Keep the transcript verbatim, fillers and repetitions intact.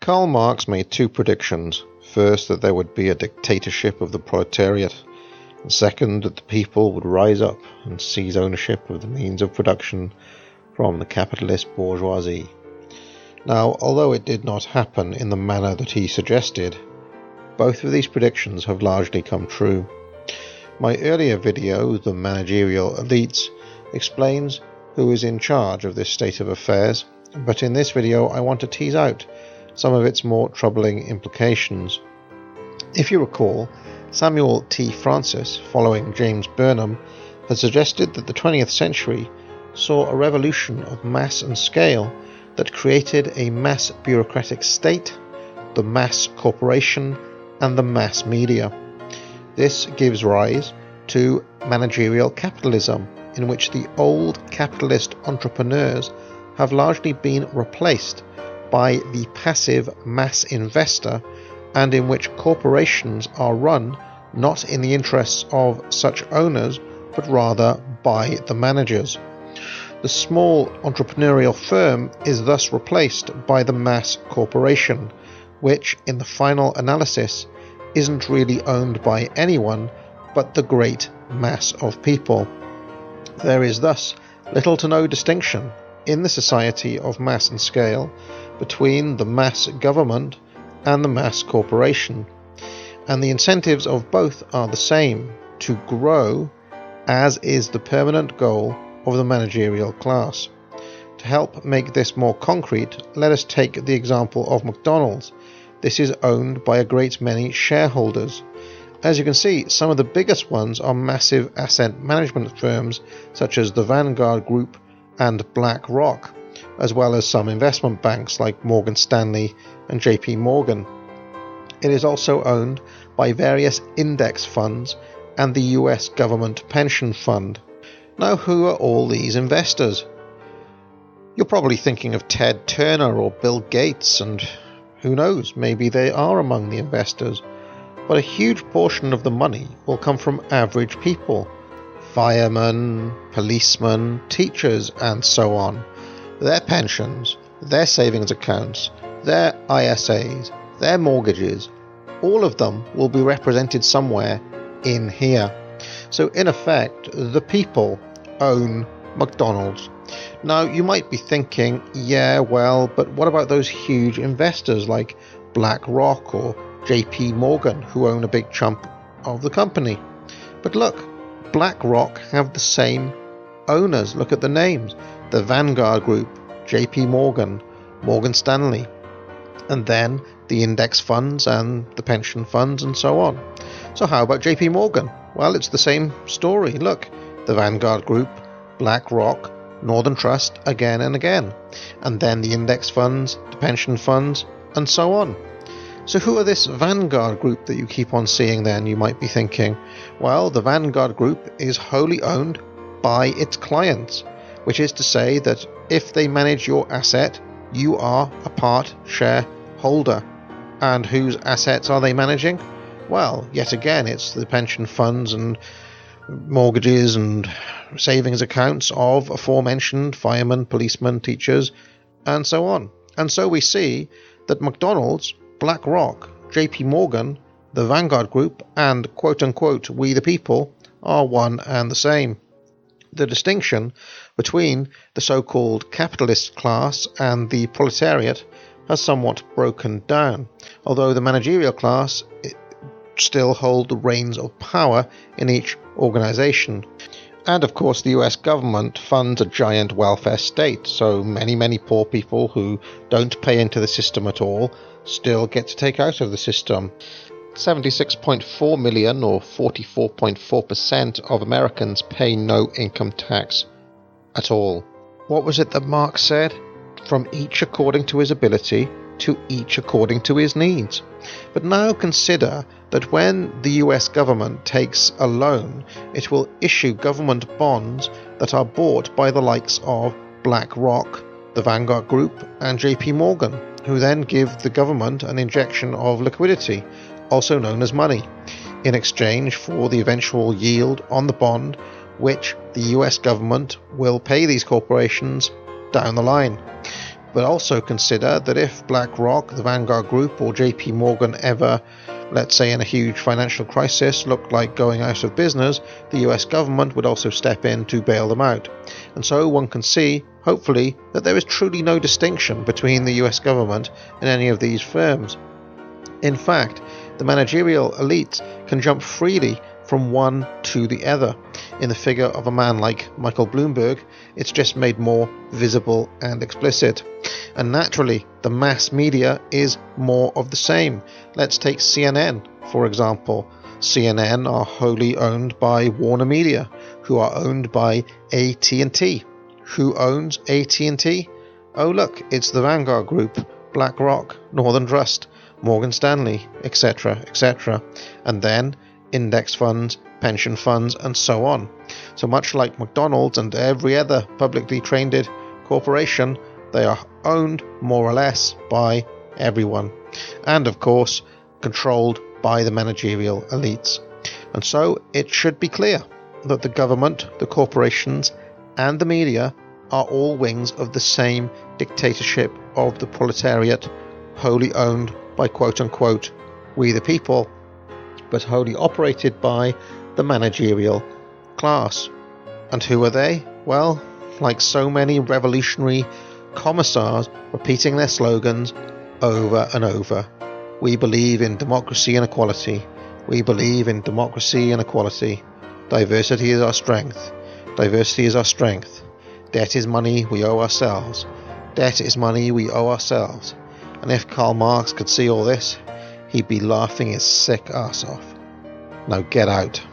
Karl Marx made two predictions. First, that there would be a dictatorship of the proletariat, and second, that the people would rise up and seize ownership of the means of production from the capitalist bourgeoisie. Now, although it did not happen in the manner that he suggested, both of these predictions have largely come true. My earlier video, The Managerial Elites, explains who is in charge of this state of affairs, but in this video I want to tease out some of its more troubling implications. If you recall, Samuel T. Francis, following James Burnham, had suggested that the twentieth century saw a revolution of mass and scale that created a mass bureaucratic state, the mass corporation, and the mass media. This gives rise to managerial capitalism, in which the old capitalist entrepreneurs have largely been replaced by the passive mass investor, and in which corporations are run not in the interests of such owners, but rather by the managers. The small entrepreneurial firm is thus replaced by the mass corporation, which, in the final analysis, isn't really owned by anyone but the great mass of people. There is thus little to no distinction in the society of mass and scale between the mass government and the mass corporation, and the incentives of both are the same: to grow, as is the permanent goal of the managerial class. To help make this more concrete, let us take the example of McDonald's. This is owned by a great many shareholders. As you can see, some of the biggest ones are massive asset management firms such as the Vanguard Group and BlackRock, as well as some investment banks like Morgan Stanley and J P Morgan. It is also owned by various index funds and the U S government pension fund. Now, who are all these investors? You're probably thinking of Ted Turner or Bill Gates, and who knows, maybe they are among the investors. But a huge portion of the money will come from average people: firemen, policemen, teachers, and so on. Their pensions, their savings accounts, their I S As, their mortgages, all of them will be represented somewhere in here. So in effect, the people own McDonald's. Now, you might be thinking, yeah, well, but what about those huge investors like BlackRock or J P Morgan, who own a big chunk of the company? But look, BlackRock have the same owners. Look at the names: the Vanguard Group, J P Morgan, Morgan Stanley, and then the index funds and the pension funds and so on. So how about J P Morgan? Well, it's the same story. Look, the Vanguard Group, BlackRock, Northern Trust again and again, and then the index funds, the pension funds, and so on. So who are this Vanguard Group that you keep on seeing then, you might be thinking? Well, the Vanguard Group is wholly owned by its clients, which is to say that if they manage your asset, you are a part shareholder. And whose assets are they managing? Well, yet again, it's the pension funds and mortgages and savings accounts of aforementioned firemen, policemen, teachers, and so on. And so we see that McDonald's, BlackRock, J P Morgan, the Vanguard Group, and quote-unquote we the people are one and the same. The distinction between the so-called capitalist class and the proletariat has somewhat broken down, although the managerial class still hold the reins of power in each organization. And of course, the U S government funds a giant welfare state, so many, many poor people who don't pay into the system at all still get to take out of the system. seventy-six point four million, or forty-four point four percent of Americans, pay no income tax at all. What was it that Marx said? From each according to his ability, to each according to his needs. But now consider that when the U S government takes a loan, it will issue government bonds that are bought by the likes of BlackRock, the Vanguard Group, and J P Morgan, who then give the government an injection of liquidity, also known as money, in exchange for the eventual yield on the bond, which the U S government will pay these corporations down the line. But also consider that if BlackRock, the Vanguard Group, or J P Morgan ever, let's say in a huge financial crisis, looked like going out of business, the U S government would also step in to bail them out. And so one can see, hopefully, that there is truly no distinction between the U S government and any of these firms. In fact, the managerial elites can jump freely from one to the other. In the figure of a man like Michael Bloomberg, it's just made more visible and explicit. And naturally, the mass media is more of the same. Let's take C N N, for example. C N N are wholly owned by Warner Media, who are owned by A T and T. Who owns A T and T? Oh look, it's the Vanguard Group, BlackRock, Northern Trust, Morgan Stanley, et cetera, et cetera. And then index funds, pension funds, and so on. So much like McDonald's and every other publicly traded corporation, they are owned more or less by everyone, and of course controlled by the managerial elites. And so it should be clear that the government, the corporations, and the media are all wings of the same dictatorship of the proletariat, wholly owned by quote-unquote we the people, but wholly operated by the managerial class. And who are they? Well, like so many revolutionary commissars repeating their slogans over and over. We believe in democracy and equality. We believe in democracy and equality. Diversity is our strength. Diversity is our strength. Debt is money we owe ourselves. Debt is money we owe ourselves. And if Karl Marx could see all this, he'd be laughing his sick ass off. Now get out.